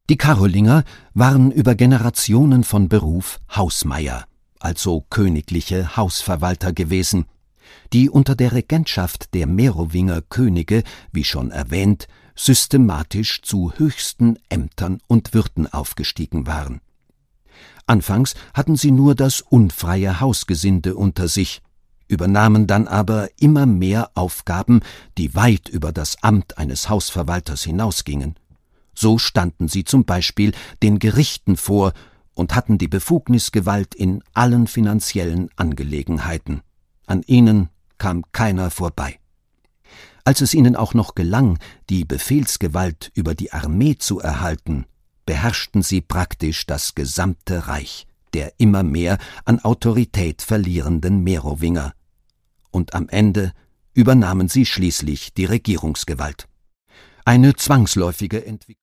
Die Karolinger waren über Generationen von Beruf Hausmeier, also königliche Hausverwalter gewesen, die unter der Regentschaft der Merowinger Könige, wie schon erwähnt, systematisch zu höchsten Ämtern und Würden aufgestiegen waren. Anfangs hatten sie nur das unfreie Hausgesinde unter sich, übernahmen dann aber immer mehr Aufgaben, die weit über das Amt eines Hausverwalters hinausgingen. So standen sie zum Beispiel den Gerichten vor und hatten die Befugnisgewalt in allen finanziellen Angelegenheiten. An ihnen kam keiner vorbei. Als es ihnen auch noch gelang, die Befehlsgewalt über die Armee zu erhalten, beherrschten sie praktisch das gesamte Reich der immer mehr an Autorität verlierenden Merowinger. Und am Ende übernahmen sie schließlich die Regierungsgewalt. Eine zwangsläufige Entwicklung.